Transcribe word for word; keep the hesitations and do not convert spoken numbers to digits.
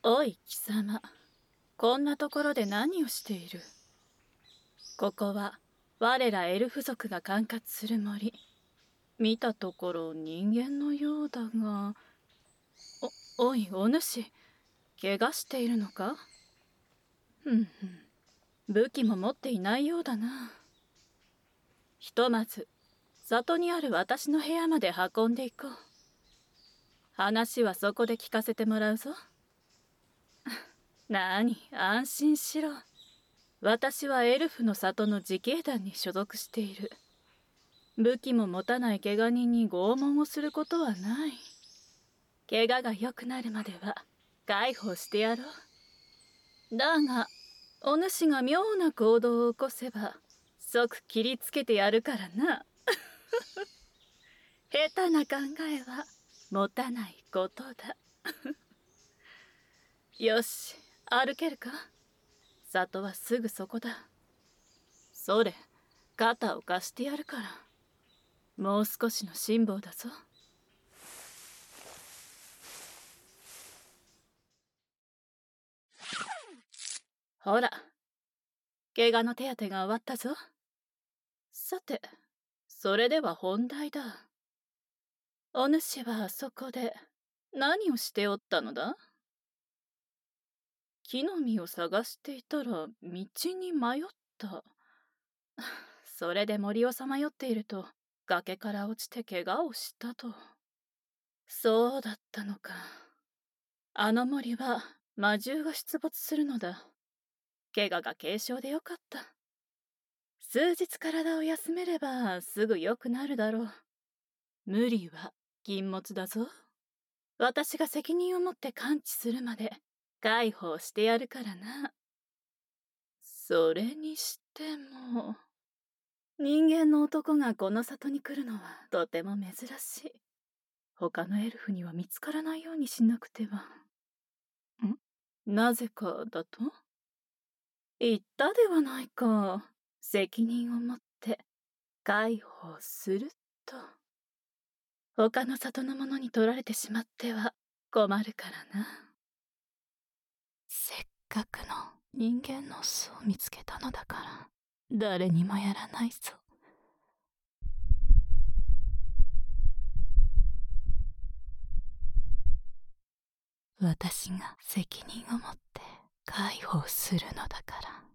おい貴様、こんなところで何をしている？ここは我らエルフ族が管轄する森。見たところ人間のようだが。おおいお主、怪我しているのか？ふんふん、武器も持っていないようだな。ひとまず里にある私の部屋まで運んでいこう。話はそこで聞かせてもらうぞ。なに、安心しろ。私はエルフの里の自警団に所属している。武器も持たない怪我人に拷問をすることはない。怪我が良くなるまでは介抱してやろう。だがお主が妙な行動を起こせば即切りつけてやるからな。下手な考えは持たないことだ。よし、歩けるか？里はすぐそこだ。それ、肩を貸してやるから。もう少しの辛抱だぞ。ほら、怪我の手当てが終わったぞ。さて、それでは本題だ。お主はあそこで何をしておったのだ？木の実を探していたら道に迷った。それで森をさまよっていると崖から落ちて怪我をしたと。そうだったのか。あの森は魔獣が出没するのだ。怪我が軽傷でよかった。数日体を休めればすぐ良くなるだろう。無理は禁物だぞ。私が責任を持って完治するまで介抱してやるからな。それにしても人間の男がこの里に来るのはとても珍しい。他のエルフには見つからないようにしなくては。ん？なぜかだと？言ったではないか。責任を持って介抱すると。他の里の者に取られてしまっては困るからな。せっかくの人間の巣を見つけたのだから誰にもやらないぞ。私が責任を持って介抱するのだから。